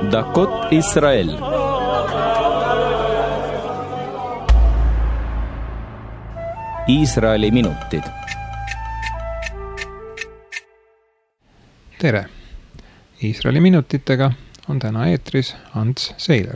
דקות ישראל. Iisraeli minutid. Tere! Iisraeli minutitega on täna eetris Ants Seiler.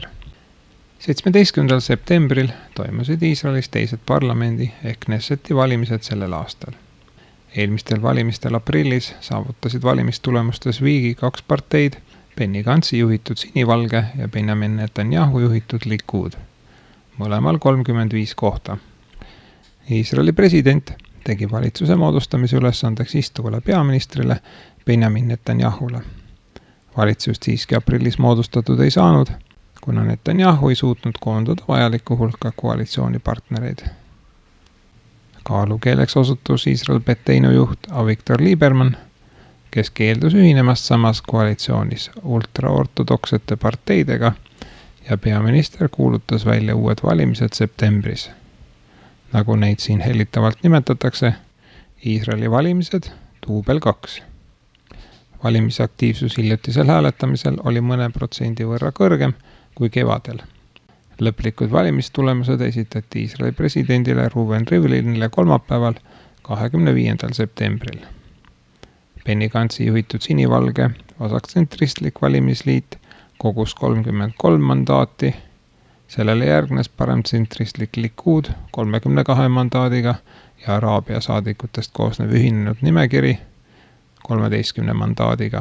17. septembril toimusid Iisraelis teised parlamendi ehk Knesseti valimised sellel aastal. Eelmistel valimistel aprillis saavutasid valimistulemustes viigi kaks parteid, Benny Gantzi juhitud sinivalge ja Benjamin Netanyahu juhitud Likud. Mõlemal 35 kohta. Iisraeli president tegi valitsuse moodustamise ülesandeks istuvale peaministrile Benjamin Netanyahule. Valitsust siiski aprillis moodustatud ei saanud, kuna Netanyahu ei suutnud koondada vajaliku hulka koalitsioonipartnereid. Kaalukeeleks osutus Iisrael Beteinu juht Avigdor Lieberman, kes keeldus ühinemast samas koalitsioonis ultraortodoksete parteidega ja peaminister kuulutas välja uued valimised septembris. Nagu neid siin hellitavalt nimetatakse, Iisraeli valimised duubel 2. Valimisaktiivsus hiljutisel hääletamisel oli mõne protsendi võrra kõrgem kui kevadel. Lõplikud valimistulemused esitati Iisraeli presidendile Reuven Rivlinile kolmapäeval 25. septembril. Benny Gantzi juhitud sinivalge vasaktsentristlik valimisliit kogus 33 mandaati, sellele järgnes paremtsentristlik Likud 32 mandaadiga ja Araabia saadikutest koosnev ühinenud nimekiri 13 mandaadiga.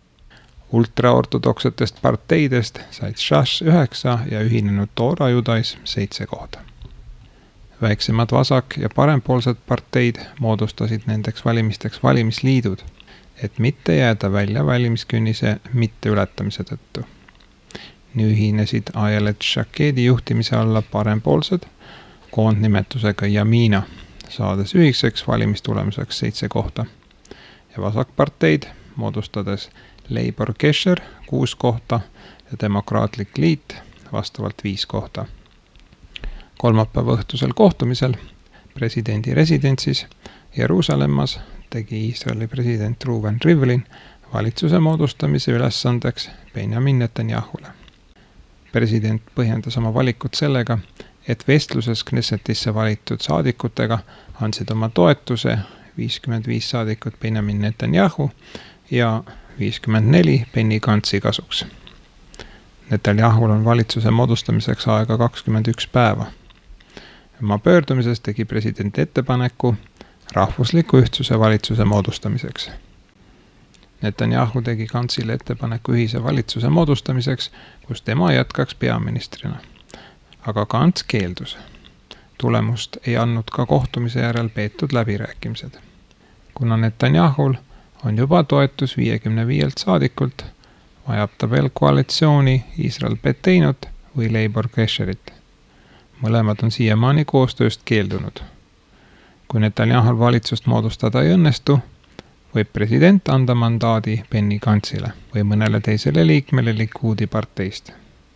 Ultraortodoksetest parteidest said Shas 9 ja ühinenud Toora Judaism 7 kohta. Väiksemad vasak- ja parempoolsed parteid moodustasid nendeks valimisteks valimisliidud, et mitte jääda välja valimiskünnise mitteületamise tõttu. Nii ühinesid Ayelet Shakedi juhtimise alla parempoolsed koondnimetusega Yamina, saades ühiseks valimistulemuseks 7 kohta ja vasakparteid moodustades Labour Kesher 6 kohta ja Demokraatlik Liit vastavalt 5 kohta. Kolmapäeva õhtusel kohtumisel presidendi residentsis Jeruusalemmas tegi Iisraeli president Reuven Rivlin valitsuse moodustamise ülesandeks Benjamin Netanyahule. President põhjendas oma valikut sellega, et vestluses Knessetisse valitud saadikutega andsid oma toetuse 55 saadikut Benjamin Netanyahu ja 54 Benny Gantzi kasuks. Netanyahul on valitsuse moodustamiseks aega 21 päeva. Oma pöördumises tegi president ettepaneku rahvusliku ühtsuse valitsuse moodustamiseks. Netanyahu tegi Gantzile ettepaneku ühise valitsuse moodustamiseks, kus tema jätkaks peaministrina. Aga Gantz keeldus. Tulemust ei andnud ka kohtumise järel peetud läbirääkimised. Kuna Netanyahul on juba toetus 55 saadikult, vajab ta veel koalitsiooni Iisrael Beteinut või Labour Kesherit. Mõlemad on siiamaani koostööst keeldunud. Kui Netanyahul valitsust moodustada ei õnnestu, võib president anda mandaadi Benny Gantzile või mõnele teisele liikmele Likudi parteist.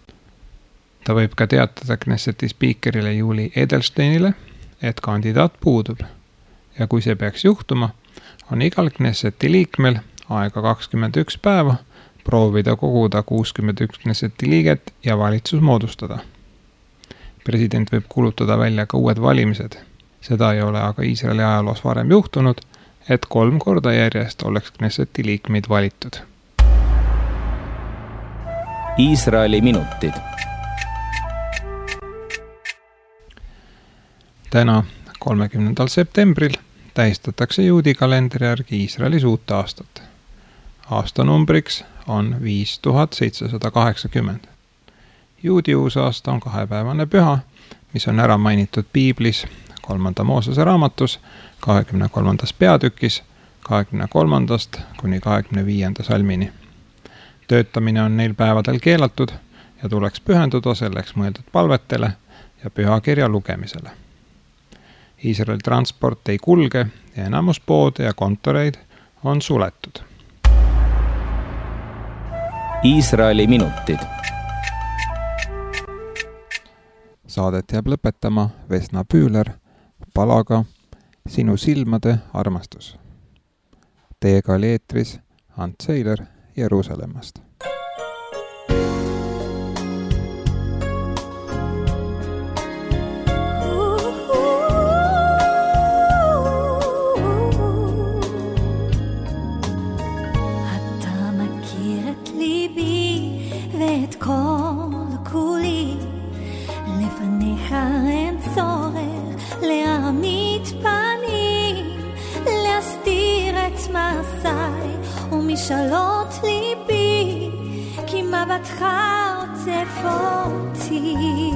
Ta võib ka teatada Knesseti spiikerile Julie Edelsteinile, et kandidaat puudub ja kui see peaks juhtuma, on igal Knesseti liikmel aega 21 päeva proovida koguda 61 Knesseti liiget ja valitsus moodustada. President võib kuulutada välja ka uued valimised. Seda ei ole aga Iisraeli ajaloos varem juhtunud, et 3 korda järjest oleks Knesseti liikmeid valitud. Iisraeli minutid. Täna, 30. septembril, tähistatakse juudi kalendri järgi Iisraelis uut aastat. Aastanumbriks on 5780. Juudi uusaasta on 2-päevane püha, mis on ära mainitud Piiblis 3. Moosese raamatus 23. peatükis 23. kuni 25. salmini. Töötamine on neil päevadel keelatud ja tuleks pühenduda selleks mõeldud palvetele ja pühakirja lugemisele. Iisraeli transport ei kulge ja enamus poode ja kontoreid on suletud. Iisraeli minutid. Saadet jääb lõpetama Vesna Püüler palaga Sinu silmade armastus. Teiega oli eetris Ants Seiler Jeruusalemmast. משאלות ליבי, כי מבטך עוטף אותי.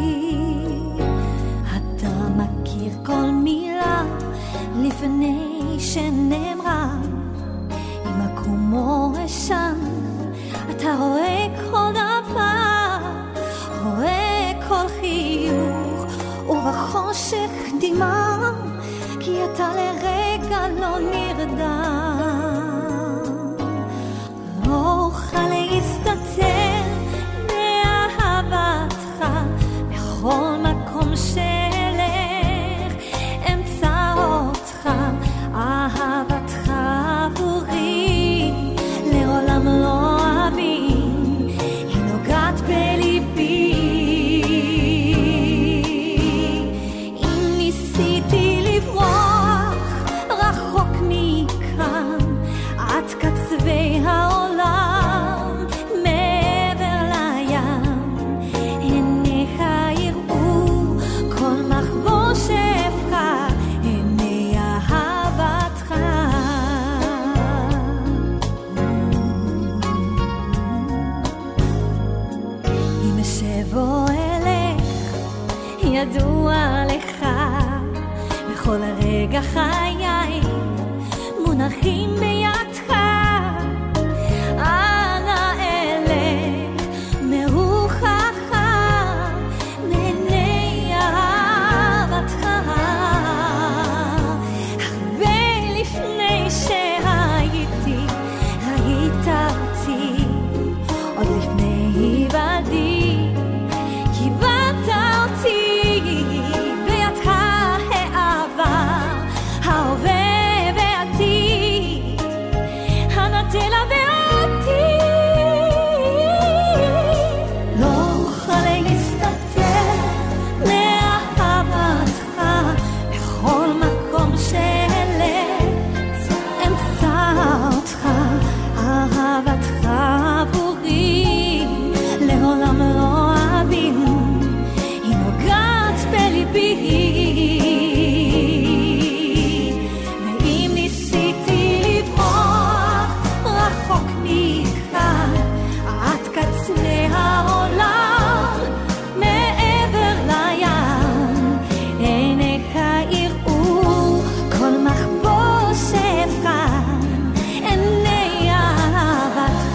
אתה מכיר כל מילה לפני שנאמרה, אם מקומו אשם אתה רואה כל דבר, רואה כל חיוך ובחושך דמעה, כי אתה לרגע לא נרדם. לא אוכל להסתתר מאהבתך, בכל מקום שלך אמצא אותך. אהבתך עבורי לעולם לא אבין, היא נוגעת בליבי. אם ניסיתי לברוח רחוק מכאן עד קצווי העולם, מעבר לים עיניך יראו כל מחבושך, עיני אהבתך. אם אשבו אלך ידוע לך, בכל רגע חיי מונחים בידך. אנא אלך מרוחך, מעיני אהבתך. הרבה לפני שהייתי ראית אותי, עוד לפני היוולדי קיבלת אותי. בידך העבר, ההווה והעתיד, אנא תלווה אותי. לא אוכל להסתתר מאהבתך, בכל מקום שלך אמצא אותך. אהבתך עבורי לעולם לא אבין, היא נוגעת בליבי. ואם ניסיתי לברוח רחוק מכאן עד קצה העולם, מעבר לים עיניך יראו כל מחבושך, עיני אהבתך.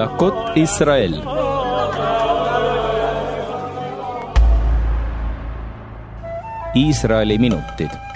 דקות ישראל. Iisraeli minutid.